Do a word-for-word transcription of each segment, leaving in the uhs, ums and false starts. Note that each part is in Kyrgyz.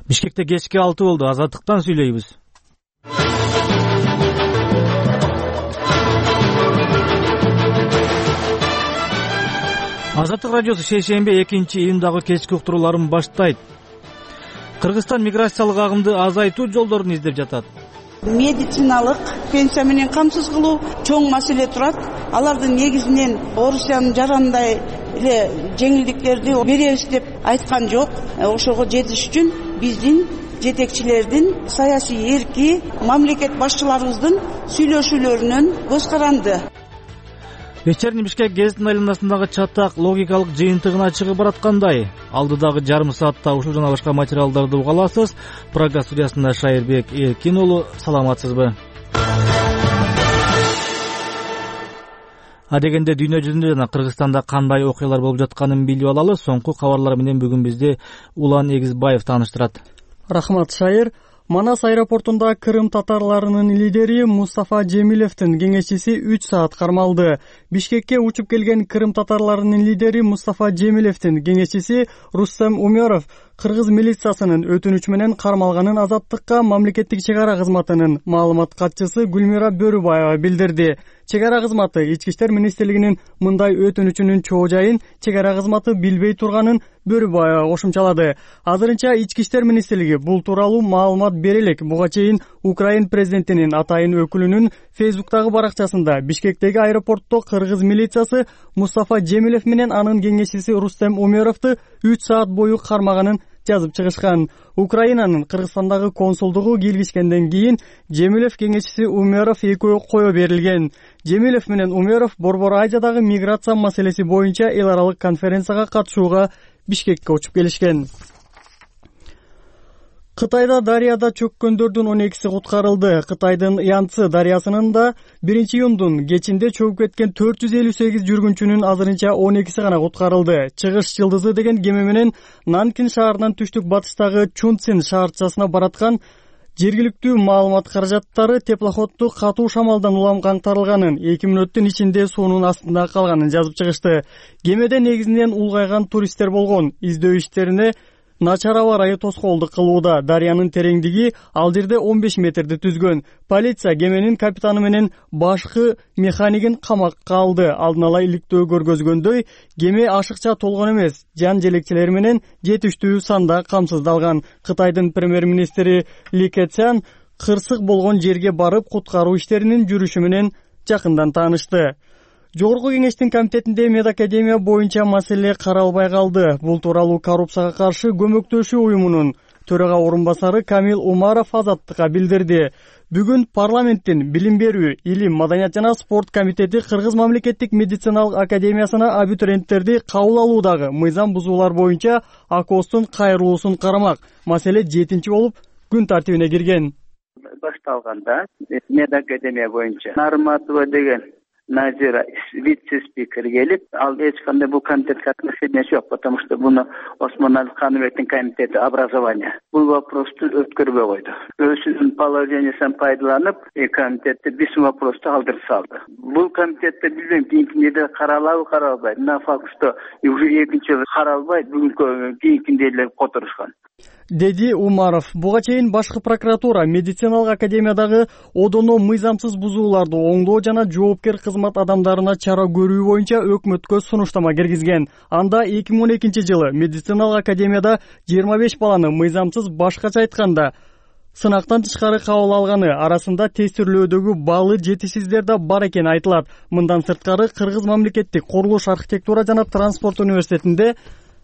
Бишкекте кечки алты болду. Азаттыктан сүйлөйбүз. Азаттык радиосу шейшембе экинчи июндагы кечки уктурууларын баштайт. Кыргызстан миграциялык агымды азайтуу жолдорун издеп жатат. Медициналык пенсия менен камсыз кылуу чоң маселе турат. Алардын негизинен Орусиянын жарандай эле жеңилдиктерди беребиз деп айткан жок. Ошого жетиш үчүн биздин жетекчилердин саясий эрки, мамлекет башчыларыбыздын сүйлөшүүлөрүнөн көз каранды. Вечерний Бишкек гезитинин айланасындагы чатак логикалык жыйынтыгына чыгып бараткандай. Алдыдагы жарым саатта ушул жана башка материалдарды уга аласыз. Прага студиясында Шайырбек Эркин уулу, саламатсызбы? Адегенде дүйнө жүзүндө жана Кыргызстанда кандай окуялар болуп жатканын билип алалы. Соңку кабарлар менен бүгүн бизди Улан Эгизбаев тааныштырат. Рахмат, Шайыр. Манас аэропортунда Крым татарларынын лидери Мустафа Жемилевдин кеңешчиси үч саат кармалды. Бишкекке учуп келген Крым татарларынын лидери Мустафа Жемилевдин кеңешчиси Рустем Умеров кыргыз милициясынын өтүнүч менен кармалганын Азаттыкка мамлекеттик чек ара кызматынын маалымат катчысы Гүлмира Бөрүбаева билдирди. Чек ара кызматы Ички иштер министрлигинин мындай өтүнүчүнүн чоо жайын чек ара кызматы билбей турганын Бөрүбаева кошумчалады. Азырынча Ички иштер министрлиги бул тууралуу маалымат бере элек. Буга чейин Украин президентинин атайын өкүлүнүн Фейсбуктагы баракчасында Бишкектеги аэропортто кыргыз милициясы Мустафа Жемилев менен анын кеңешчиси Рустем Умеровду үч саат бою кармаганын жазып чыгышкан. Украинанын Кыргызстандагы консулдугу киргизгенден кийин Жемилев кеңешчиси Умеров экөө кое берилген. Жемилев менен Умеров Борбор Азиядагы миграция маселеси боюнча эл аралык конференцияга катышууга Бишкекке учуп келишкен. Кытайда дарыяда чөккөндөрдүн он экиси куткарылды. Кытайдын Янцзы дарыясынын да биринчи июндун кечинде чөгүп кеткен төрт жүз элүү сегиз жүргүнчүнүн азырынча он экиси гана куткарылды. Чыгыш жылдызы деген кеме менен Нанкин шаарынан түштүк батыштагы Чунцин шаарчасына бараткан жергиликтүү маалымат каражаттары теплоходду катуу шамалдан улам каңтарылганын, эки мүнөттүн ичинде суунун астында калганын жазып чыгышты. Кемеде негизинен улгайган туристтер болгон. Издөө иштерине начар аба ырайы тоскоолдук кылууда. Дарыянын тереңдиги ал жерде он беш метрди түзгөн. Полиция кеменин капитаны менен башкы механикин камакка алды. Алдын ала иликтөө көргөзгөндөй, кеме ашыкча толгон эмес, жан желекчилер менен жетиштүү санда камсыздалган. Кытайдын премьер-министри Ли Кэцян кырсык болгон жерге барып куткаруу иштеринин жүрүшү менен жакындан таанышты. Жогорку кеңештин комитетинде медакадемия боюнча маселе каралбай калды. Бул тууралуу коррупцияга каршы көмөктөшүү уюмунун төрага орун басары Камил Умаров Азаттыкка билдирди. Бүгүн парламенттин билим берүү, илим, маданият жана спорт комитети Кыргыз мамлекеттик медициналык академиясына абитуриенттерди кабыл алуудагы мыйзам бузуулар боюнча АКОСтун кайрылуусун карамак. Маселе жетинчи болуп күн тартибине кирген. Башталганда медакадемия боюнча Нарматова деген Назира вице-спикер келип, ал эч кандай бул комитетке отношение жок, потому что буну Осмонали Каныбектин комитети образования бул вопросту өткөрбөй койду. Өзүнүн положениясын пайдаланып, комитетти биз вопросту алдырып салды. Бул комитетте билбейм кийинкиде каралабы каралбайбы. На факт, что уже экинчи жолу каралбайт, бүгүнкү кийинкиде эле которушкан. Деди Умаров. Буга чейин башкы прокуратура медициналык академиядагы одоно мыйзамсыз бузууларды оңдоо жана жоопкер кызмат адамдарына чара көрүү боюнча өкмөткө сунуштама киргизген. Анда эки миң он экинчи жылы медициналык академияда жыйырма беш баланы мыйзамсыз, башкача айтканда сынактан тышкары кабыл алганы, арасында тестирлөөдөгү баалы жетишсиздер да бар экени айтылат. Мындан сырткары Кыргыз мамлекеттик курулуш, архитектура жана транспорт университетинде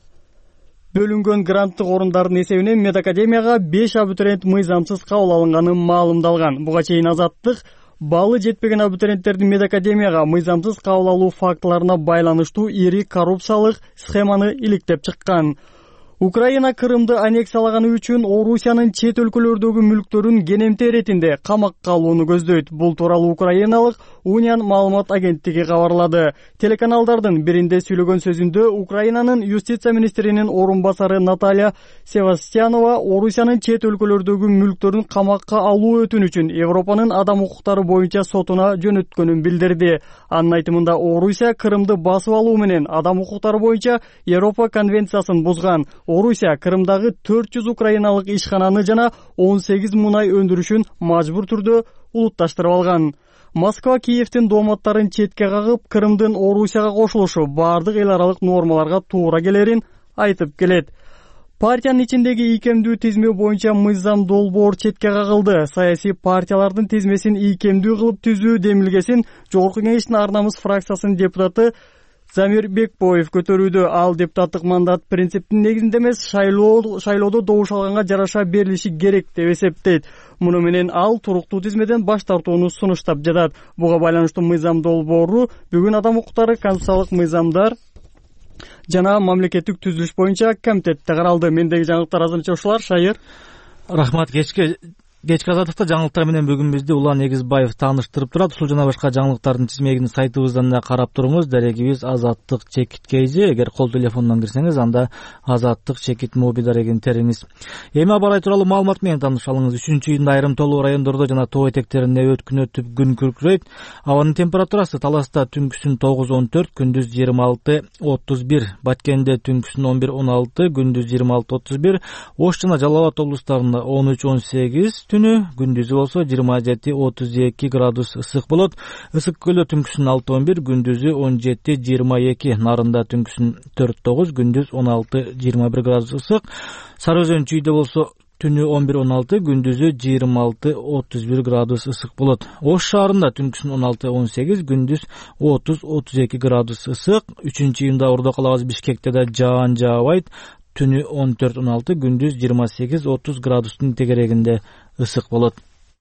бөлүнгөн гранттык орундардын эсебинен медакадемияга беш абитуриент мыйзамсыз кабыл алынганы маалымдалган. Буга чейин Азаттык баалы жетпеген абитуриенттердин медакадемияга мыйзамсыз кабыл алуу фактыларына байланыштуу ири коррупциялык схеманы иликтеп чыккан. Украина Крымды аннексиялаганы үчүн Орусиянын чет өлкөлөрдөгү мүлктөрүн кенемте иретинде камакка алууну көздөйт. Бул тууралуу украиналык Униан маалымат агенттиги кабарлады. Телеканалдардын биринде сүйлөгөн сөзүндө Украинанын юстиция министринин орун басары Наталья Севастьянова Орусиянын чет өлкөлөрдөгү мүлктөрүн камакка алуу өтүнүчүн Европанын адам укуктары боюнча сотуна жөнөткөнүн билдирди. Анын айтымында Орусия Крымды басып алуу менен адам укуктары боюнча Европа конвенциясын бузган. Орусия Крымдагы төрт жүз украиналык ишкананы жана он сегиз мунай өндүрүшүн мажбур түрдө улутташтырып алган. Москва Киевдин дооматтарын четке кагып, Крымдын Орусияга кошулушу бардык эл аралык нормаларга туура келерин айтып келет. Партиянын ичиндеги ийкемдүү тизме боюнча мыйзам долбоор четке кагылды. Саясий партиялардын тизмесин ийкемдүү кылып түзүү демилгесин Жогорку Кеңештин ар намыс фракциясынын депутаты Замир Бекбоев көтөрүүдө. Ал депутаттык мандат принциптин негизинде эмес, шайлоо шайлоодо добуш алганга жараша берилиши керек деп эсептейт. Муну менен ал туруктуу тизмеден баш тартууну сунуштап жатат. Буга байланыштуу мыйзам долбоору бүгүн адам укуктары, конституциялык мыйзамдар жана мамлекеттик түзүлүш боюнча комитетте каралды. Мендеги жаңылыктар азырынча ушулар. Шайыр. Рахмат. Кечке Кечки азаттыкта жаңылыктар менен бүгүн бизди Улан Эгизбаев тааныштырып турат. Ушул жана башка жаңылыктардын тизмегин сайтыбыздан да карап туруңуз. Дарегибиз азаттык чекит kz. Эгер кол телефондон кирсеңиз, анда азаттык чекит моби дарегин териңиз. Эми аба ырайы тууралуу маалымат менен тааныша алыңыз. үчүнчү июнда айрым тоолуу райондордо жана тоо этектеринде өткүн өтүп күн күркүрөйт. Абанын температурасы Таласта түнкүсүн тогуз он төрт, күндүз жыйырма алты отуз бир, Баткенде түнкүсүн он бир он алты, күндүз жыйырма алты отуз бир, Ош жана Жалал Абад облустарында он үч он сегиз, түнү күндүзү болсо жыйырма жети отуз эки градус ысык болот. Ысык көлдө түнкүсүн алты он бир, күндүзү он жети жыйырма эки, Нарында түнкүсүн төрт тогуз, күндүз он алты жыйырма бир градус ысык. Сары Өзөн Чүйдө болсо түнү он бир он алты, күндүзү жыйырма алты отуз бир градус ысык болот. Ош шаарында түнкүсүн он алты он сегиз, күндүз отуз отуз эки градус ысык. үчүнчү июнда Ордо калабыз Бишкекте да жаан жаабайт. Түнү он төрт он алты, күндүз жыйырма сегиз отуз градустун тегерегинде ысык болот.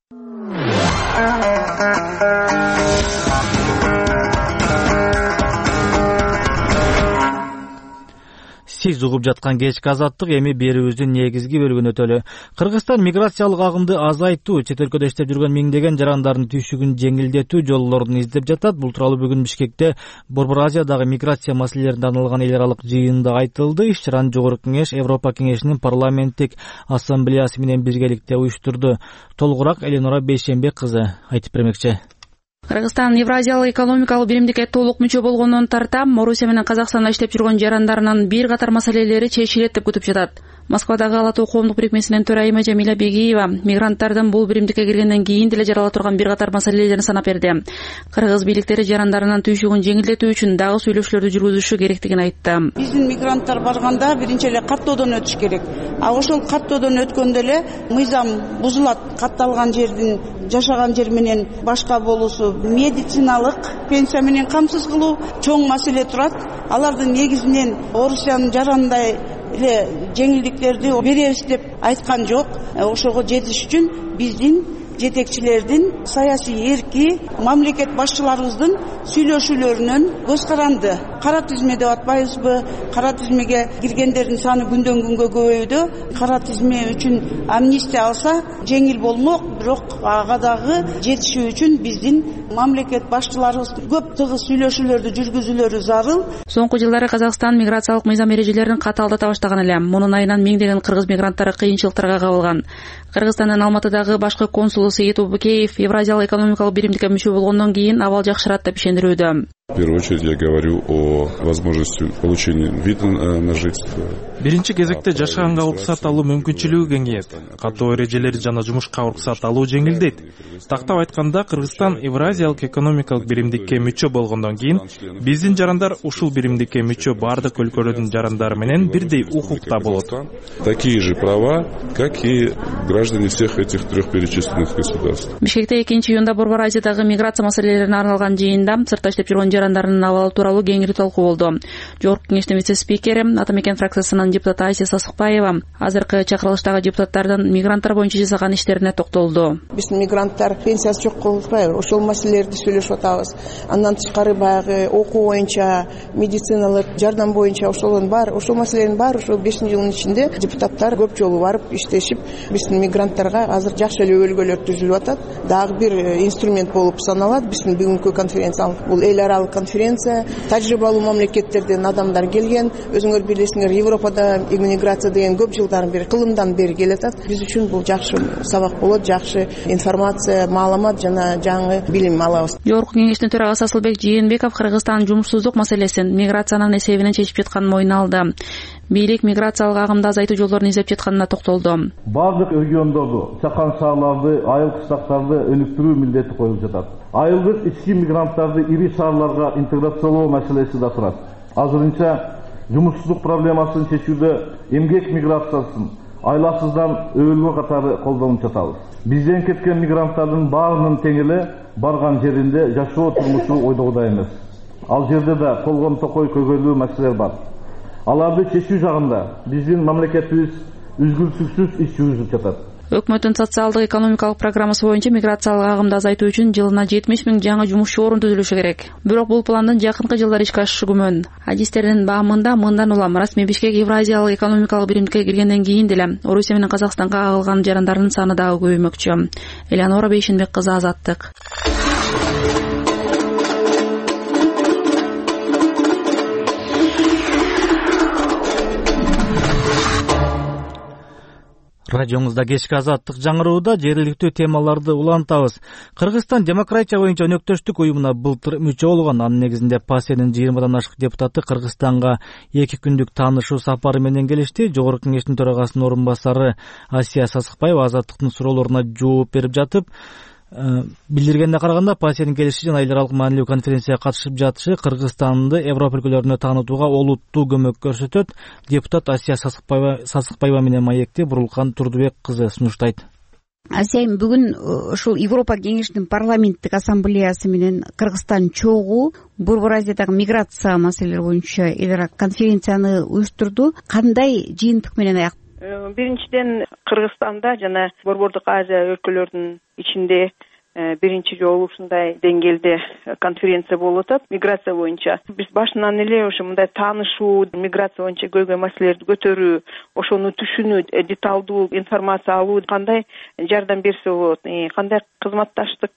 Сиз угуп жаткан кечки азаттык эми берүүбүздүн негизги бөлүгүнө өтөлү. Кыргызстан миграциялык агымды азайтуу, чет өлкөдө иштеп жүргөн миңдеген жарандардын түйшүгүн жеңилдетүү жолдорун издеп жатат. Бул тууралуу бүгүн Бишкекте Борбор Азиядагы миграция маселелерине арналган эл аралык жыйында айтылды. Иш-чараны Жогорку Кеңеш Европа Кеңешинин парламенттик ассамблеясы менен биргеликте уюштурду. Толугураак Эленора Бейшембек кызы айтып бермекчи. Кыргызстан Евразиялык экономикалык биримдикке толук мүчө болгондон тарта Орусия менен Казакстанда иштеп жүргөн жарандарынын бир катар маселелери чечилет деп күтүп жатат. Москвадагы Ала Тоо коомдук бирикмесинин төрайымы Жамиля Бегиева мигранттардын бул биримдикке киргенден кийин деле жарала турган бир катар маселелерин санап берди. Кыргыз бийликтери жарандарынын түйшүгүн жеңилдетүү үчүн дагы сүйлөшүүлөрдү жүргүзүшү керектигин айтты. Биздин мигранттар барганда биринчи эле каттоодон өтүш керек. А ошол каттоодон өткөндө эле мыйзам бузулат. Катталган жердин жашаган жер менен башка болуусу, медициналык пенсия менен камсыз кылуу чоң маселе турат. Алардын негизинен Орусиянын жарандай эле жеңилдиктерди беребиз деп айткан жок. Ошого жетиш үчүн биздин жетекчилердин саясий эрки, мамлекет башчыларыбыздын сүйлөшүүлөрүнөн көз каранды. Кара тизме деп атпайбызбы? Кара тизмеге киргендердин саны күндөн күнгө көбөйүүдө. Кара тизме үчүн амнистия алса жеңил болмок, бирок ага дагы жетишүү үчүн биздин мамлекет башчыларыбыз көп тыгыз сүйлөшүүлөрдү жүргүзүүлөрү зарыл. Соңку жылдары Казакстан миграциялык мыйзам эрежелерин катаалдата баштаган эле. Мунун айынан миңдеген кыргыз мигранттары кыйынчылыктарга кабылган. Кыргызстандын Алматыдагы башкы консулу Сейит Убукеев Евразиялык экономикалык биримдикке мүчө болгондон кийин абал жакшырат деп ишендирүүдө. В первую очередь я говорю о возможности получения вида на жительство. Биринчи кезекте жашаганга уруксат алуу мүмкүнчүлүгү кеңейет. Катуу эрежелери жана жумушка уруксат алуу жеңилдейт. Тактап айтканда, Кыргызстан Евразиялык экономикалык биримдикке мүчө болгондон кийин биздин жарандар ушул биримдикке мүчө бардык өлкөлөрдүн жарандары менен бирдей укукта болот. Такие же права, как и граждане всех этих трех перечисленных государств. Бишкекте экинчи июнда Борбор Азиядагы миграция маселелерине арналган жыйында сыртта иштеп жүргөн жарандарынын абалы тууралуу кеңири талкуу болду. Жогорку Кеңештин вице-спикери, Атамекен фракциясынын депутаты Айсия Сасыкбаева азыркы чакырылыштагы депутаттардын мигранттар боюнча жасаган иштерине токтолду. Биздин мигранттар пенсиясы жок кылып атпайбы? Ошол маселелерди сүйлөшүп атабыз. Андан тышкары баягы окуу боюнча, медициналык жардам боюнча ошолордун баары, ошол маселелердин баары ошол бешинчи жылдын ичинде депутаттар көп жолу барып иштешип, биздин мигранттарга азыр жакшы эле өбөлгөлөр түзүлүп атат. Дагы бир инструмент болуп саналат биздин бүгүнкү конференция. Бул эл аралык конференция, тажрыйбалуу мамлекеттерден адамдар келген. Өзүңөр билесиңер, Европада иммиграция деген көп жылдан бери, кылымдан бери келет. Биз үчүн бул жакшы сабак болот, жакшы информация, маалымат жана жаңы билим алабыз. Жогорку Кеңештин төрагасы Асылбек Жээнбеков Кыргызстан жумушсуздук маселесин миграциянын эсебинен чечип жатканын мойнуна алды. бийлик миграциялык агымды азайтуу жолдорун издеп жатканына токтолду. Бардык региондорду, чакан шаарларды, айыл кыштактарды өнүктүрүү милдети коюлуп жатат. Айылдык ички мигранттарды ири шаарларга интеграциялоо маселеси да турат. Азырынча жумушсуздук проблемасын чечүүдө эмгек миграциясын айласыздан өбөлгө катары колдонуп жатабыз. Бизден кеткен мигранттардын баарынын тең эле барган жеринде жашоо турмушу ойдогудай эмес. Ал жерде да колгон токой көйгөйлүү маселелер бар. Аларды чечүү жагында биздин мамлекетибиз үзгүлтүксүз иш жүргүзүп жатат. Өкмөттүн социалдык экономикалык программасы боюнча миграциялык агымды азайтуу үчүн жылына жетимиш миң жаңы жумушчу орун түзүлүшү керек. Бирок бул пландын жакынкы жылдары ишке ашышы күмөн. Адистердин баамында мындан улам расмий Бишкек Евразиялык экономикалык биримдикке киргенден кийин деле Орусия менен Казакстанга кагылган жарандардын саны дагы көбөймөкчү. Элеонора Бейшенбек кызы, Азаттык. Радиоңузда кечки Азаттык жаңырууда жергиликтүү темаларды улантабыз. Кыргызстан демократия боюнча өнөктөштүк уюмуна былтыр мүчө болгон. Анын негизинде Пассиянын жыйырмадан ашык депутаты Кыргызстанга эки күндүк таанышуу сапары менен келишти. Жогорку кеңештин төрагасынын орун басары Асия Сасыкбаева Азаттыктын суроолоруна жооп берип жатып, билдиргенине караганда, Пассиянын келиши жана эл аралык маанилүү конференцияга катышып жатышы Кыргызстанды Европа өлкөлөрүнө таанытууга олуттуу көмөк көрсөтөт. Депутат Асия Сасыкбаева, Сасыкбаева менен маекти Бурулкан Турдубек кызы сунуштайт. Асия, бүгүн ушул Европа кеңешинин парламенттик ассамблеясы менен Кыргызстан чогуу Борбор Азиядагы миграция маселелери боюнча эл аралык конференцияны уюштурду. Кандай жыйынтык менен аяк? Биринчиден, Кыргызстанда жана Борбордук Азия өлкөлөрүнүн ичинде биринчи жолу ушундай деңгээлде конференция болуп атат миграция боюнча. Биз башынан эле ошо мындай таанышуу, миграция боюнча көйгөй маселелерди көтөрүү, ошону түшүнүү, деталдуу информация алуу, кандай жардам берсе болот, кандай кызматташтык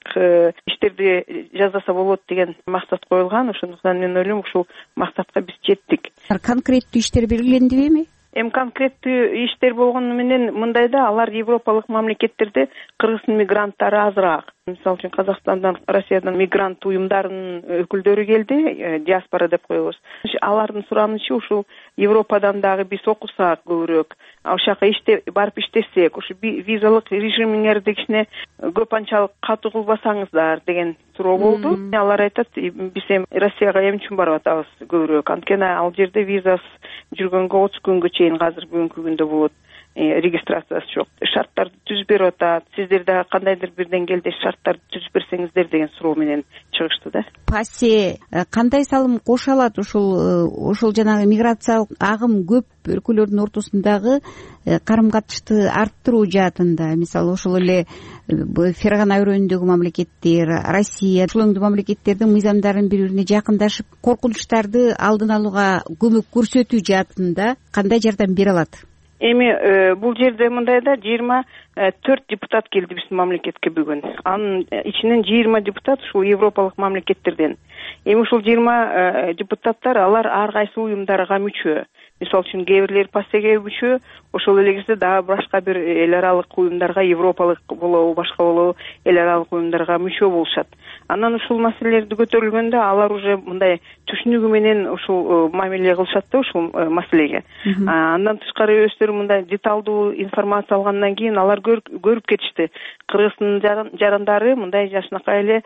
иштерди жасаса болот деген максат коюлган. Ошондуктан мен ойлойм, ушул максатка биз жеттик. Конкреттүү иштер белгилендиби? Эми конкреттүү иштер болгону менен мындай да, алар европалык мамлекеттерде кыргыздын мигранттары азыраак. Мисалы үчүн Казакстандан, Россиядан мигрант уюмдарынын өкүлдөрү келди, диаспора деп коебуз. Алардын суранычы ушул Европадан дагы биз окусак көбүрөөк, ошол жака иште барып иштесек, ушу визалык режимиңерди кичине көп анчалык катуу кылбасаңыздар деген суроо болду. Алар айтат, биз эми Россияга эмне үчүн барып атабыз көбүрөөк, анткени ал жерде визасыз жүргөнгө отуз күнгө чейин азыр бүгүнкү күндө болот. Регистрациясы жок. Шарттарды түзүп берип атат. Сиздер дагы кандайдыр бир деңгээлде шарттарды түзүп берсеңиздер деген суроо менен чыгышты да. Пассе кандай салым кошо алат ушул ушул жанагы миграциялык агым көп өлкөлөрдүн ортосундагы карым-катышты арттыруу жаатында? Мисалы, ошол эле Фергана өрөөнүндөгү мамлекеттер, Россия, ушул өңдүү мамлекеттердин мыйзамдарын бири-бирине жакындашып, коркунучтарды алдын алууга көмөк көрсөтүү жаатында кандай жардам бере алат? Эми бул жерде мындай да, жыйырма төрт депутат келди биздин мамлекетке бүгүн. Анын ичинен жыйырма депутат ушул европалык мамлекеттерден. Эми ушул жыйырма депутаттар, алар ар кайсы уюмдарга мүчө. Мисалы үчүн кээ бирлери Пассеге мүчө, ошол эле кезде дагы башка бир эл аралык уюмдарга, европалык болобу, башка болобу, эл аралык уюмдарга мүчө болушат. Анан ушул маселелерди көтөрүлгөндө алар уже мындай түшүнүгү менен ушул мамиле кылышат да ушул маселеге. Андан тышкары өздөрү мындай деталдуу информация алгандан кийин алар көрүп кетишти. Кыргыздын жарандары мындай жашынакай эле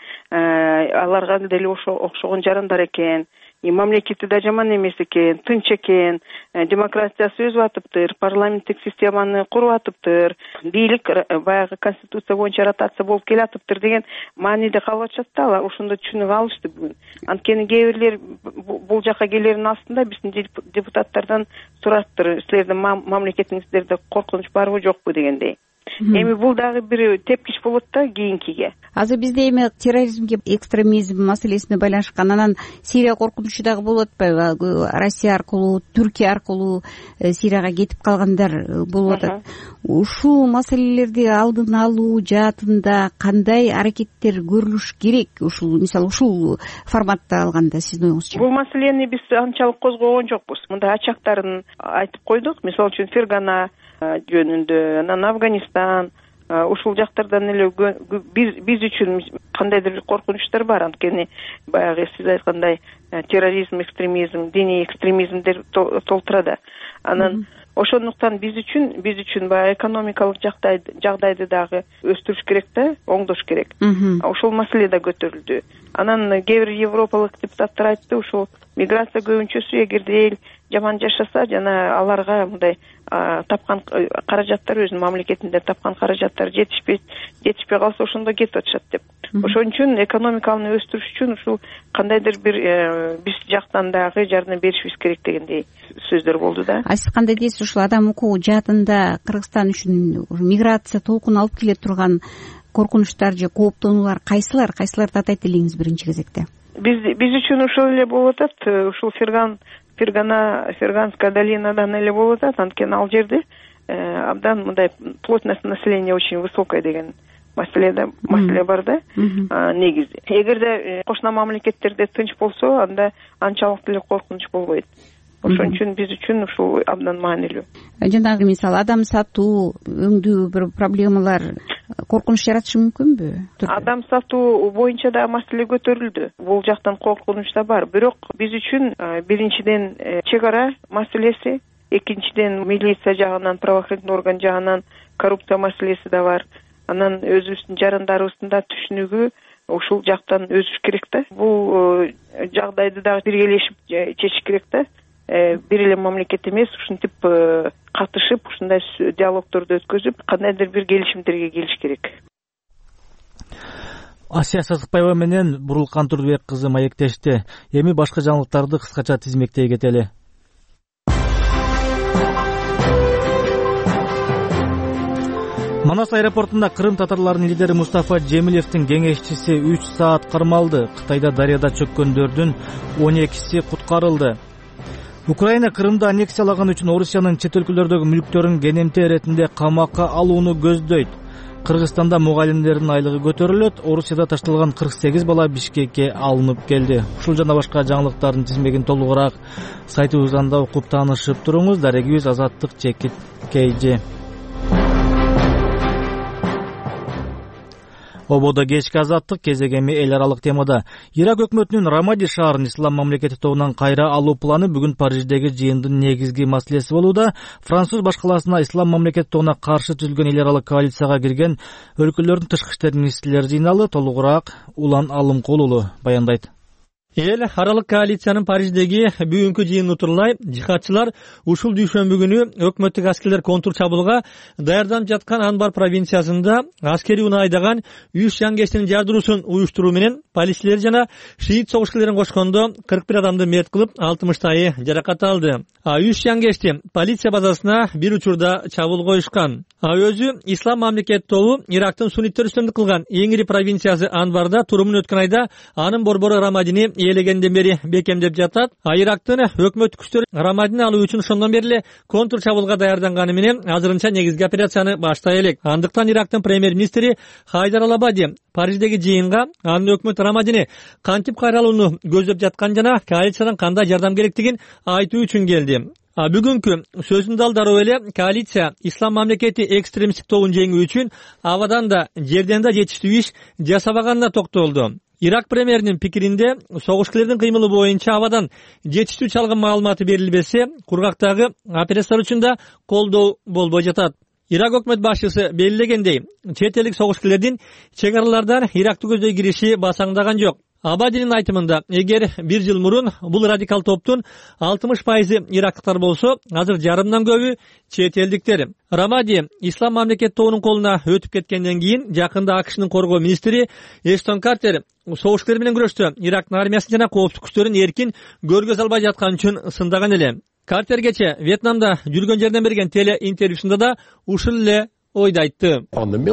аларга деле окшогон жарандар экен. Мамлекети да жаман эмес экен, тынч экен, демократиясы өсүп атыптыр, парламенттик системаны куруп атыптыр, бийлик баягы конституция боюнча ротация болуп келатыптыр деген мааниде калып атышат да, алар ошондо түшүнүп алышты бүгүн. Анткени кээ бирлер бул жака келердин астында биздин депутаттардан сураптыр, силердин мамлекетиңиздерде коркунуч барбы жокпу дегендей. Эми бул дагы бир тепкич болот да кийинкиге. Азыр бизде эми терроризмге, экстремизм маселесине байланышкан, анан Сирия коркунучу дагы болуп атпайбы? Россия аркылуу, Түркия аркылуу Сирияга кетип калгандар болуп атат. Ушул маселелерди алдын алуу жаатында кандай аракеттер көрүлүш керек? Ушул, мисалы, ушул форматта алганда сиздин оюңузча? Бул маселени биз анчалык козгогон жокпуз. Мындай ачактарын айтып койдук. Мисалы үчүн Фергана жөнүндө, анан Афганистан, ушул жактардан эле биз үчүн кандайдыр коркунучтар бар. Анткени баягы сиз айткандай терроризм, экстремизм, диний экстремизмдер толтурат. Анан ошондуктан биз үчүн биз үчүн баягы экономикалык жагдайды дагы өстүрүш керек да, оңдош керек. Ошол маселе да көтөрүлдү. Анан кээ бир европалык депутаттар айтты, ушул миграция көбүнчөсү эгерде эл жаман жашаса, жана аларга мындай тапкан каражаттар, өзүнүн мамлекетинде тапкан каражаттар жетишпей жетишпей калса, ошондо кетип атышат деп. Ошон үчүн экономиканы өстүрүш үчүн ушул кандайдыр бир биз жактан дагы жардам беришибиз керек дегендей сөздөр болду да. А сиз кандай дейсиз, ушул адам укугу жаатында Кыргызстан үчүн миграция толкун алып келе турган коркунучтар же кооптонуулар кайсылар, кайсыларды атайт элеңиз биринчи кезекте? Биз биз үчүн ошол эле болуп атат. Ушул Ферган Фергана Ферганская долинадан эле болуп атат. Анткени ал жерде абдан мындай плотность населения очень высокая деген маселе да маселе бар да. Негизи эгерде кошуна мамлекеттерде тынч болсо, анда анчалык деле коркунуч болбойт. Ошон үчүн биз үчүн ушул абдан маанилүү. Жанагы мисалы адам сатуу, өңдүү бир проблемалар коркунуч жаратышы мүмкүнбү? Адам сатуу боюнча да маселе көтөрүлдү. Бул жактан коркунуч да бар. Бирок биз үчүн биринчиден чек ара маселеси, экинчиден милиция жагынан, правоохранительный орган жагынан коррупция маселеси да бар. Анан өзүбүздүн жарандарыбыздын да түшүнүгү ушул жактан өсүш керек да. Бул жагдайды дагы биргелешип чечиш керек да. Бир эле мамлекет эмес, ушинтип катышып, ушундай диалогторду өткөзүп, кандайдыр бир келишимдерге келиш керек. Асия Сазыкбаева менен Бурулкан Турдубек кызы маектешти. Эми башка жаңылыктарды кыскача тизмектей кетели. Манас аэропортунда Кырым татарларынын лидери Мустафа Жемилевдин кеңешчиси үч саат кармалды. Кытайда дарыяда чөккөндөрдүн он экиси куткарылды. Украина Кырымды аннексиялаган үчүн Орусиянын чет өлкөлөрдөгү мүлктөрүн кенемте иретинде камакка алууну көздөйт. Кыргызстанда мугалимдердин айлыгы көтөрүлөт. Орусияда ташталган кырк сегиз бала Бишкекке алынып келди. Ушул жана башка жаңылыктардын тизмегин толугураак сайтыбыздан да окуп таанышып туруңуз. Дарегибиз Азаттык Чекит Кейжи. Ободо кечки азаттык кезегеми эл аралык темада. Ирак өкмөтүнүн Рамади шаарын ислам мамлекети тобунан кайра алуу планы бүгүн Париждеги жыйындын негизги маселеси болууда. Француз башкаласына ислам мамлекети тобуна каршы түзүлгөн эл аралык коалицияга кирген өлкөлөрдүн тышкы иштер министрлери жыйналы. Толугураак Улан Алымкулулу баяндайт. Эл аралык коалициянын Париждеги бүгүнкү жыйыны утурлай жихадчылар ушул дүйшөмбү күнү өкмөттүк аскерлер контур чабуулга даярданып жаткан Анбар провинциясында аскери унаа айдаган үч жангечтин жардыруусун уюштуруу менен полицейлер жана шиит согушкерлерин кошкондо кырк бир адамды мерт кылып, алтымыштайы жаракат алды. А үч жангечти полиция базасына бир учурда чабуул коюшкан. А өзү ислам мамлекети тобу Ирактын сунниттер үстөмдүк кылган эң ири провинциясы Анбарда турумун өткөн айда анын борбору Рамадини ээлегенден бери бекемдеп жатат. А Ирактын өкмөттүк күчтөрү Рамадини алуу үчүн ошондон бери контур чабуулга даярданганы менен азырынча негизги операцияны баштай элек. Андыктан Ирактын премьер-министри Хайдар Алабади Париждеги жыйынга анын өкмөт Рамадини кантип кайралууну көздөп жаткан жана коалициядан кандай жардам керектигин айтуу үчүн келди. А бүгүнкү сөзүндө ал дароо эле коалиция ислам мамлекети экстремисттик тобун жеңүү үчүн абадан да жерден да жетиштүү иш жасабаганына токтолду. Ирак премьеринин пикиринде согушкерлердин кыймылы боюнча абадан жетиштүү чалгын маалыматы берилбесе, кургактагы операциялар үчүн да колдоо болбой жатат. Ирак өкмөт башчысы белгилегендей, чет элдик согушкерлердин чек аралардан Иракты көздөй кириши басаңдаган жок. Абадинин айтымында, эгер бир жыл мурун бул радикал топтун алтымыш пайызы ирактыктар болсо, азыр жарымдан көбү чет элдиктер. Рамади ислам мамлекети тобунун колуна өтүп кеткенден кийин жакында АКШнын коргоо министри Эштон Картер согушкерлер менен күрөштө Ирактын армиясын жана коопсуздук күчтөрүн эркин көргөз албай жаткан үчүн сындаган эле. Картер кече Вьетнамда жүргөн жерден берген теле интервьюсунда да ушул эле ойду айтты.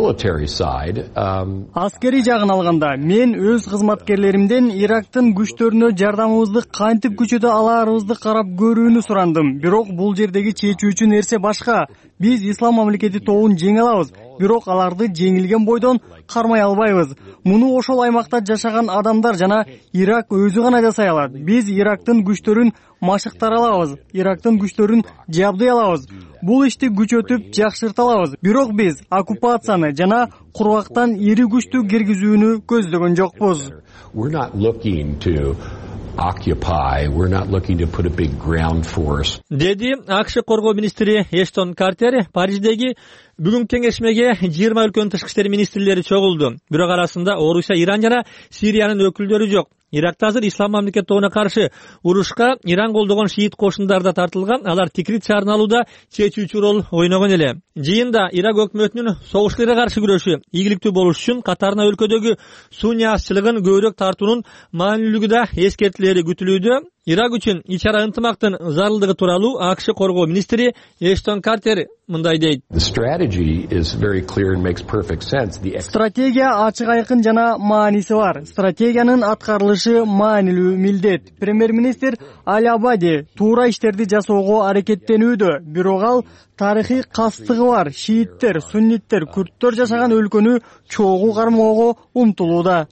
Аскери жагын алганда, мен өз кызматкерлеримден Ирактын күчтөрүнө жардамыбызды кантип күчөтө аларыбызды карап көрүүнү сурандым. Бирок бул жердеги чечүүчү нерсе башка. Биз ислам мамлекети тобун жеңе алабыз. бирок аларды жеңилген бойдон кармай албайбыз. Муну ошол аймакта жашаган адамдар жана Ирак өзү гана жасай алат. Биз Ирактын күчтөрүн машыктара алабыз, Ирактын күчтөрүн жабдый алабыз. Бул ишти күчөтүп жакшырта алабыз. Бирок биз оккупацияны жана кургактан ири күчтү киргизүүнү көздөгөн жокпуз. We're not looking to occupy, we're not looking to put a big ground force. Деди АКШ коргоо министри Эштон Картер Париждеги бүгүнкү кеңешмеге жыйырма өлкөнүн тышкы иштер министрлери чогулду. Бирок арасында Орусия, Иран жана Сириянын өкүлдөрү жок. Иракта азыр ислам мамлекет тобуна каршы урушка Иран колдогон шиит кошундары да тартылган. Алар Тикрит шаарын алууда чечүүчү роль ойногон эле. Жыйында Ирак өкмөтүнүн согушчуларга каршы күрөшү ийгиликтүү болуш үчүн катарына өлкөдөгү sunni азчылыгын көбүрөөк тартуунун маанилүүлүгү да эскертилери күтүлүүдө. Ирак үчүн ич ара ынтымактын зарылдыгы тууралуу АКШ коргоо министри Эштон Картер мындай дейт. Стратегия ачык айкын жана мааниси бар. Стратегиянын аткарылышы маанилүү милдет. Премьер-министр Аль-Абади туура иштерди жасоого аракеттенүүдө, бирок ал тарыхый кастыгы бар шииттер, сунниттер, күрттөр жашаган өлкөнү чогуу кармоого умтулууда.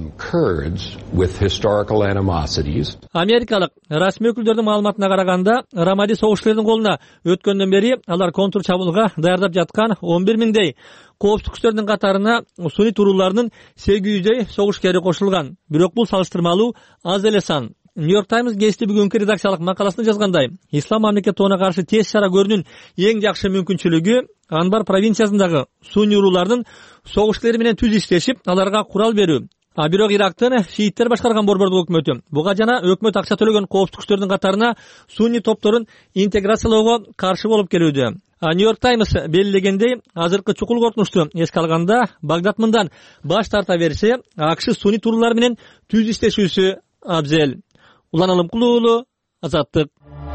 Америкалык расмий өкүлдөрдүн маалыматына караганда, Рамади согушчулардын колуна өткөндөн бери алар контур чабуулга даярдап жаткан он бир миңдей коопсуздук күчтөрдүн катарына суннит уруулардын сегиз жүздөй согушкери кошулган. Бирок бул салыштырмалуу аз эле сан. Нью-Йорк Таймс гезити бүгүнкү редакциялык макаласында жазгандай, ислам мамлекет тобуна каршы тез чара көрүүнүн эң жакшы мүмкүнчүлүгү Анбар провинциясындагы сунни уруулардын согушчулары менен түз иштешип, аларга курал берүү. А бирок Ирактын шииттер башкарган борбордук өкмөтү буга жана өкмөт акча төлөгөн коопсуздук күчтөрдүн катарына сунни топторун интеграциялоого каршы болуп келүүдө. А Нью-Йорк Таймс белгилегендей, азыркы чукул коркунучту эске алганда, Багдад мындан баш тарта берсе, АКШ сунни уруулар менен түз иштешүүсү абзел. Улан Алымкулуу уулу, Азаттык.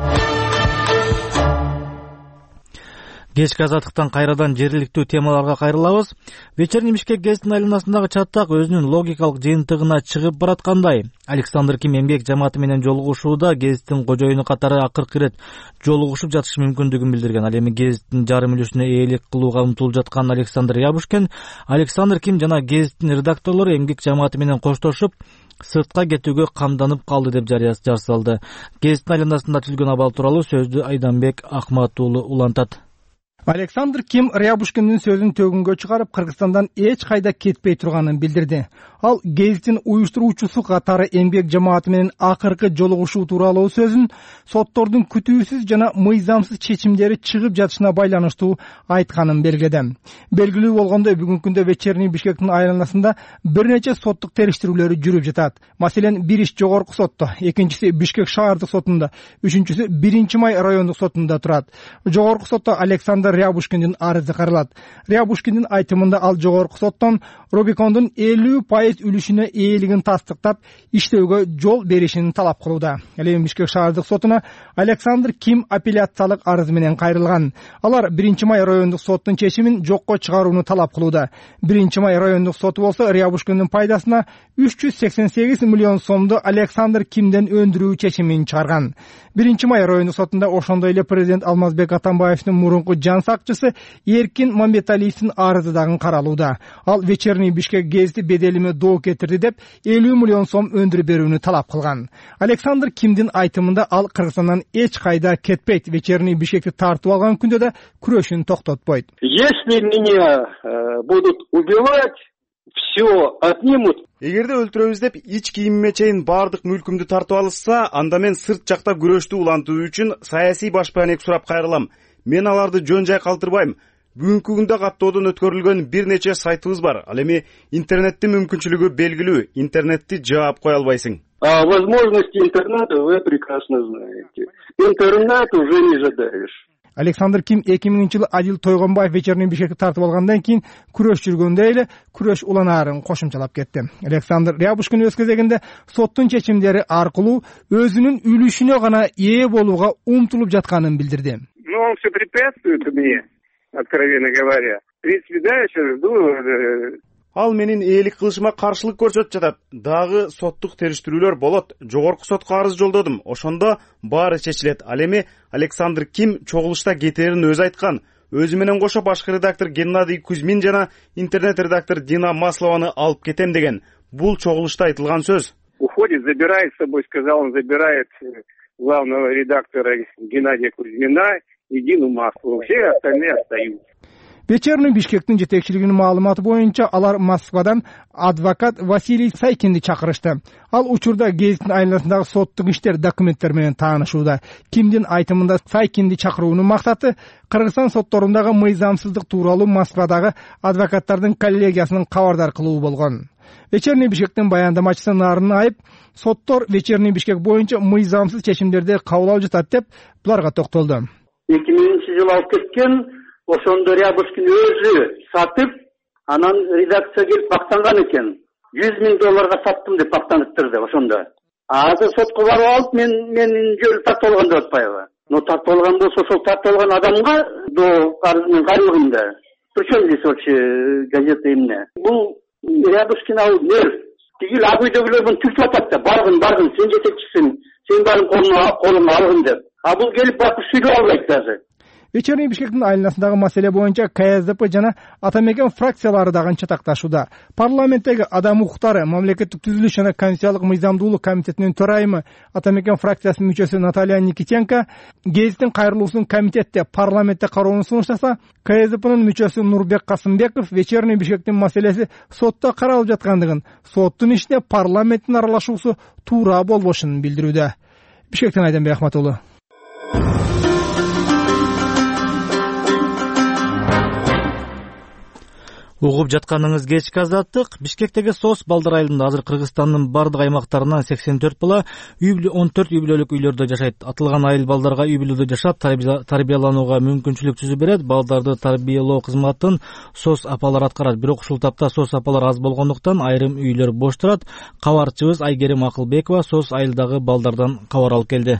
Кечки азаттыктан кайрадан жергиликтүү темаларга кайрылабыз. Вечерний Бишкек гезитинин айланасындагы чатак өзүнүн логикалык жыйынтыгына чыгып бараткандай. Александр Ким эмгек жамааты менен жолугушууда гезиттин кожоюну катары акыркы ирет жолугушуп жатышы мүмкүндүгүн билдирген. Ал эми гезиттин жарым үлүшүнө ээлик кылууга умтулуп жаткан Александр Рябушкин, Александр Ким жана гезиттин редакторлору эмгек жамааты менен коштошуп сыртка кетүүгө камданып калды деп жарыясы жасалды. Гезиттин айланасында түзүлгөн абал тууралуу сөздү Айданбек Акмат уулу улантат. Александр Ким Рябушкиндин сөзүн төгүнгө чыгарып, Кыргызстандан эч кайда кетпей турганын билдирди. Ал гезиттин уюштуруучусу катары эмгек жамааты менен акыркы жолугушуу тууралуу сөзүн соттордун күтүүсүз жана мыйзамсыз чечимдери чыгып жатышына байланыштуу айтканын белгиледи. Белгилүү болгондой, бүгүнкү күндө Вечерний Бишкектин айланасында бир нече соттук териштирүүлөр жүрүп жатат. Маселен, бир иш жогорку сотто, экинчиси Бишкек шаардык сотунда, үчүнчүсү биринчи май райондук сотунда турат. Жогорку сотто Александр Рябушкиндин арызы каралат. Рябушкиндин айтымында ал жогорку соттон Рубикондун элүү пайыз үлүшүнө ээлигин тастыктап, иштөөгө жол беришин талап кылууда. Ал эми Бишкек шаардык сотуна Александр Ким апелляциялык арыз менен кайрылган. Алар биринчи май райондук соттун чечимин жокко чыгарууну талап кылууда. биринчи май райондук соту болсо Рябушкиндин пайдасына үч жүз сексен сегиз миллион сомду Александр Кимден өндүрүү чечимин чыгарган. биринчи май райондук сотунда ошондой эле президент Алмазбек Атамбаевдин мурунку жан сакчысы Эркин Мамбеталиевдин арызы дагы каралууда. Ал Вечерний Бишкек гезити беделиме доо кетирди деп элүү миллион сом өндүрүп берүүнү талап кылган. Александр Кимдин айтымында ал Кыргызстандан эч кайда кетпейт. Вечерний Бишкекти тартып алган күндө да күрөшүн токтотпойт. Если меня будут убивать, все отнимут. Эгерде өлтүрөбүз деп ич кийимиме чейин баардык мүлкүмдү тартып алышса, анда мен сырт жакта күрөштү улантуу үчүн саясий башпаанек сурап кайрылам. Мен аларды жөн жай калтырбайм. Бүгүнкү күндө каттоодон өткөрүлгөн бир нече сайтыбыз бар. Ал эми интернеттин мүмкүнчүлүгү белгилүү. Интернетти жаап кое албайсың. А возможности интернета вы прекрасно знаете. Интернет уже не жадаешь. Александр Ким эки миңинчи жылы Адил Тойгонбаев Вечерний Бишкекти тартып алгандан кийин күрөш жүргөндө эле күрөш уланаарын кошумчалап кетти. Александр Рябушкин өз кезегинде соттун чечимдери аркылуу өзүнүн үлүшүнө гана ээ болууга умтулуп жатканын билдирди. Ну, он все препятствует мне, откровенно говоря. В принципе, да, я сейчас жду. Ал менин ээлик кылышыма каршылык көрсөтүп жатат. Дагы соттук териштирүүлөр болот. Жогорку сотко арыз жолдодум. Ошондо баары чечилет. Ал эми Александр Ким чогулушта кетерин өзү айткан. өзү менен кошо башкы редактор Геннадий Кузьмин жана интернет редактор Дина Маслованы алып кетем деген бул чогулушта айтылган сөз. Уходит, забирает с собой, сказал он, забирает главного редактора Геннадия Кузьмина и Дину Маслову. Все остальные остаются. Вечерний Бишкектин жетекчилигинин маалыматы боюнча алар Москвадан адвокат Василий Сайкинди чакырышты. Ал учурда гезиттин айланасындагы соттук иштер документтер менен таанышууда. Кимдин айтымында Сайкинди чакыруунун максаты Кыргызстан сотторундагы мыйзамсыздык тууралуу Москвадагы адвокаттардын коллегиясынын кабардар кылуу болгон. Вечерний Бишкектин баяндамачысы Нарын Айып соттор Вечерний Бишкек боюнча мыйзамсыз чечимдерди кабыл алып жатат деп буларга токтолду. эки миңинчи жылы алып кеткен ошондо Рябушкин өзү сатып, анан редакция келип мактанган экен. жүз миң долларга саттым деп мактаныптырды ошондо. Азыр сотко барып алып, мен менин жолу тартып алган деп атпайбы? Но тартып алган болсо, ошол тартып алган адамга до карызын кайрылганда. Причем здесь вообще газета эмне? Бул Рябушкин ал нерв. Тигил ак үйдөгүлөр муну түртүп атат да, баргын, баргын, сен жетекчисиң, сен барын колуңа алгын деп. А бул келип барып сүйлөп албайт даже. Вечерний Бишкектин айланасындагы маселе боюнча К С Д П жана Атамекен фракциялары дагы чатакташууда. Парламенттеги адам укуктары, мамлекеттик түзүлүш жана конституциялык мыйзамдуулук комитетинин төрайымы Атамекен фракциясынын мүчөсү Наталья Никитенко гезиттин кайрылуусун комитетте парламентте кароону сунуштаса, К С Д Пнын мүчөсү Нурбек Касымбеков Вечерний Бишкектин маселеси сотто каралып жаткандыгын, соттун ишине парламенттин аралашуусу туура болбошун билдирүүдө. Бишкектен Айданбек Ахматуллу. Угуп жатканыңыз кечки азаттык. Бишкектеги СОС Балдар айылында азыр Кыргызстандын бардык аймактарынан сексен төрт бала он төрт үй бүлөлүк үйлөрдө жашайт. Атылган айыл балдарга үй бүлөдө жашап тарбияланууга мүмкүнчүлүк түзүп берет. Балдарды тарбиялоо кызматын СОС апалар аткарат. Бирок ушул тапта СОС апалар аз болгондуктан айрым үйлөр бош турат. Кабарчыбыз Айгерим Акылбекова СОС айылдагы балдардан кабар алып келди.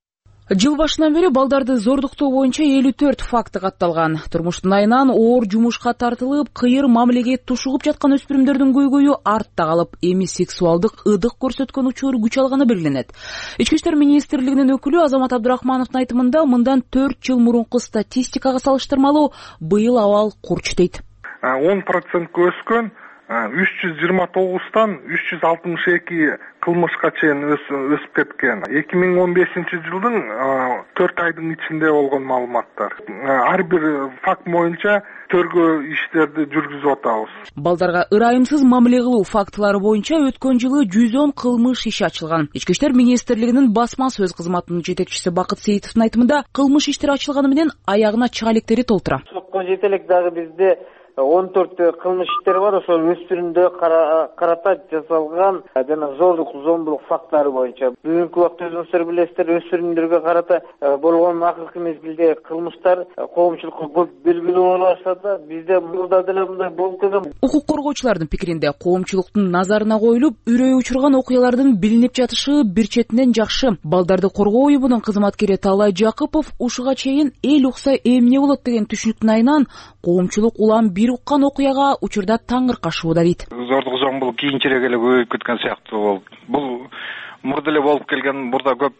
Жыл башынан бери балдарды зордуктоо боюнча элүү төрт факты катталган. Турмуштун айынан оор жумушка тартылып, кыйыр мамилеге тушугуп жаткан өспүрүмдөрдүн көйгөйү артта калып, эми сексуалдык ыдык көрсөткөн учур күч алганы белгиленет. Ички иштер министрлигинин өкүлү Азамат Абдрахмановдун айтымында мындан төрт жыл мурунку статистикага салыштырмалуу быйыл абал курч дейт. он процентке өскөн, үч жүз жыйырма тогуздан үч жүз алтымыш эки кылмышка чейин өсүп кеткен. эки миң он бешинчи жылдын төрт айдын ичинде болгон маалыматтар. Ар бир факт боюнча тергөө иштерди жүргүзүп атабыз. Балдарга ырайымсыз мамиле кылуу фактылары боюнча өткөн жылы жүз он кылмыш иши ачылган. Ички иштер министрлигинин басма сөз кызматынын жетекчиси Бакыт Сейитовдун айтымында кылмыш иштер ачылганы менен аягына чыга электери толтура. Сотко жете элек дагы бизде он төрт кылмыш иштер бар, ошол өспүрүмдө карата жасалган жана зордук, зомбулук факттары боюнча. Бүгүнкү убакта өзүңүздөр билесиздер, өспүрүмдөргө карата болгон акыркы мезгилде кылмыштар коомчулукка көп белгилүү боло баштады. Бизде мурда деле мындай болуп келген. Укук коргоочулардын пикиринде коомчулуктун назарына коюлуп, үрөй учурган окуялардын билинип жатышы бир четинен жакшы. Балдарды коргоо уюмунун кызматкери Талай Жакыпов ушуга чейин эл укса эмне болот деген түшүнүктүн айынан коомчулук улам бир уккан окуяга учурда таңыркашууда дейт. Зордук, зомбулук кийинчерээк эле көбөйүп кеткен сыяктуу болду. Бул мурда эле болуп келген, мурда көп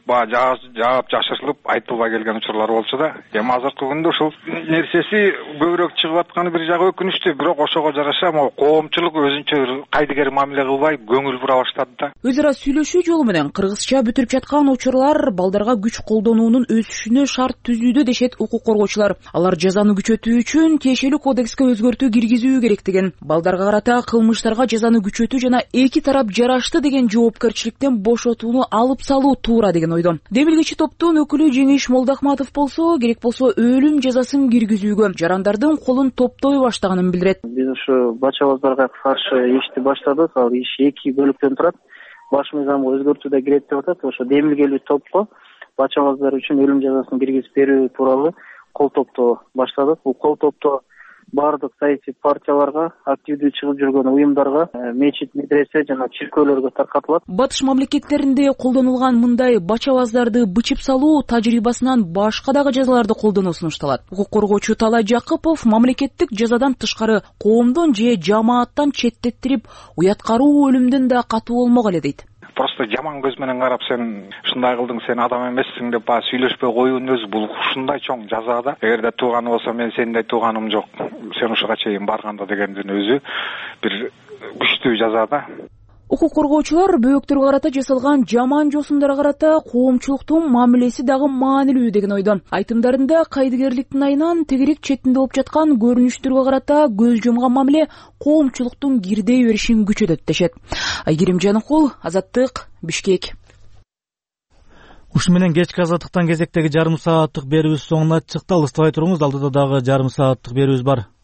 жаап жашырылып айтылбай келген учурлар болчу да. Эми азыркы күндө ушул нерсеси көбүрөөк чыгып атканы бир жагы өкүнүчтүү, бирок ошого жараша могу коомчулук өзүнчө кайдыгер мамиле кылбай көңүл бура баштады да. Өз ара сүйлөшүү жолу менен кыргызча бүтүрүп жаткан учурлар балдарга күч колдонуунун өсүшүнө шарт түзүүдө дешет укук коргоочулар. Алар жазаны күчөтүү үчүн тиешелүү кодекске өзгөртүү киргизүү керектигин, балдарга карата кылмыштарга жазаны күчөтүү жана эки тарап жарашты деген жоопкерчиликтен бошотууну алып салуу туура деген ойдон. Демилгечи топтун өкүлү Жеңиш Молдахматов болсо, керек болсо өлүм жазасын киргизүүгө жарандардын колун топтой баштаганын билдирет. Биз ушу бачабаздарга каршы ишти баштадык. Ал иш эки бөлүктөн турат. Баш мыйзамга өзгөртүү да кирет деп атат. Ошо демилгелүү топко бачабаздар үчүн өлүм жазасын киргизип берүү тууралуу кол топтоо баштадык. Бул кол топто бардык саясий партияларга, активдүү чыгып жүргөн уюмдарга, мечит, медресе жана чиркөөлөргө таркатылат. Батыш мамлекеттеринде колдонулган мындай бачабаздарды бычып салуу тажрыйбасынан башка дагы жазаларды колдонуу сунушталат. Укук коргоочу Талай Жакыпов мамлекеттик жазадан тышкары коомдон же жамааттан четтеттирип, уяткаруу өлүмдөн да катуу болмок эле дейт. просто жаман көз менен карап сен ушундай кылдың, сен адам эмессиң деп баягы сүйлөшпөй коюунун өзү бул ушундай чоң жаза да. Эгерде тууганы болсо мен сендей тууганым жок, сен ушуга чейин барганда дегендин өзү бир күчтүү жаза да. Укук коргоочулар бөөктөргө карата жасалган жаман жосумдарга карата коомчулуктун мамилеси дагы маанилүү деген ойдо. Айтымдарында кайдыгерликтин айынан тегерек четинде болуп жаткан көрүнүштөргө карата көз жумган мамиле коомчулуктун кирдей беришин күчөтөт дешет. Айгерим Жаныкул, Азаттык, Бишкек. Ушу менен кечки Азаттыктан кезектеги жарым сааттык берүүбүз соңуна чыкты. Алыстабай туруңуз, алдыда дагы жарым сааттык берүүбүз бар.